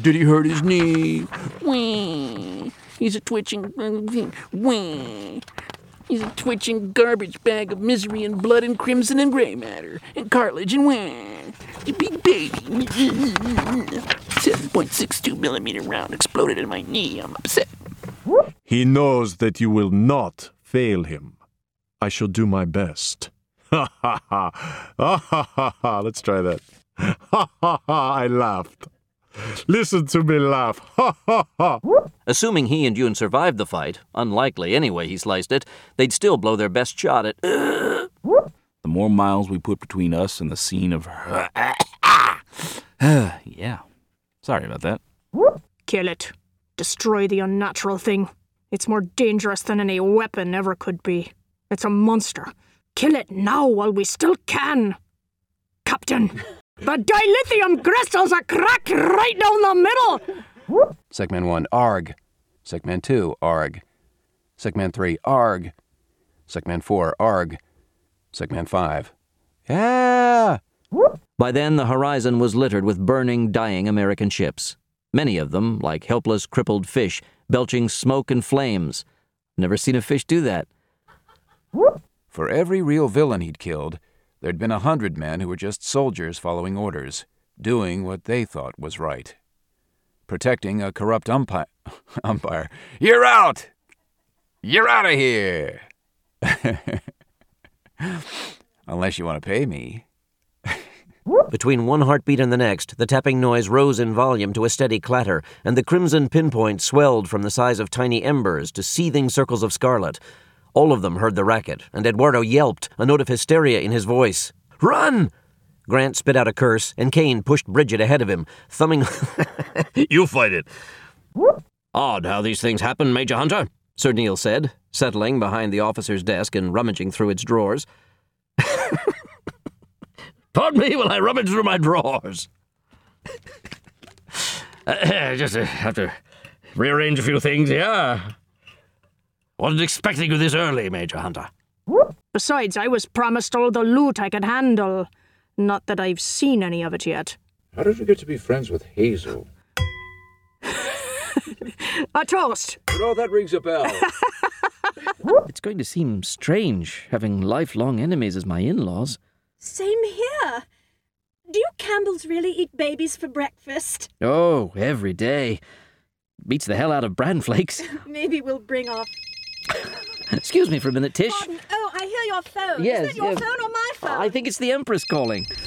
did he hurt his knee? Wah. He's a twitching... Wah. He's a twitching garbage bag of misery and blood and crimson and gray matter and cartilage and You big baby. 7.62 millimeter round exploded in my knee. I'm upset. He knows that you will not fail him. I shall do my best. Ha ha ha. Ha ha ha ha. Let's try that. Ha ha ha. I laughed. Listen to me laugh. Ha ha ha. Assuming he and Yoon survived the fight, unlikely anyway he sliced it, they'd still blow their best shot at... The more miles we put between us and the scene of her... Yeah. Sorry about that. Kill it. Destroy the unnatural thing. It's more dangerous than any weapon ever could be. It's a monster. Kill it now while we still can. Captain, the dilithium crystals are cracked right down the middle. Segment 1, ARG. Segment 2, ARG. Segment 3, ARG. Segment 4, ARG. Segment 5. Yeah! By then, the horizon was littered with burning, dying American ships. Many of them, like helpless, crippled fish, belching smoke and flames. Never seen a fish do that. For every real villain he'd killed, there'd been 100 men who were just soldiers following orders, doing what they thought was right. Protecting a corrupt umpire. You're out! You're out of here! Unless you want to pay me. Between one heartbeat and the next, the tapping noise rose in volume to a steady clatter, and the crimson pinpoint swelled from the size of tiny embers to seething circles of scarlet. All of them heard the racket, and Eduardo yelped, a note of hysteria in his voice. Run! Grant spit out a curse, and Kane pushed Bridget ahead of him, thumbing... You fight it. Odd how these things happen, Major Hunter, Sir Neil said, settling behind the officer's desk and rummaging through its drawers. Pardon me while I rummage through my drawers. Just have to rearrange a few things here. Wasn't expecting you this early, Major Hunter. Besides, I was promised all the loot I could handle. Not that I've seen any of it yet. How did you get to be friends with Hazel? A toast! Oh, that rings a bell. It's going to seem strange having lifelong enemies as my in-laws. Same here. Do you Campbells really eat babies for breakfast? Oh, every day. Beats the hell out of bran flakes. Maybe we'll bring our... Excuse me for a minute, Tish. Pardon. Oh, I hear your phone. Yes, Is that your phone or my phone? I think it's the Empress calling.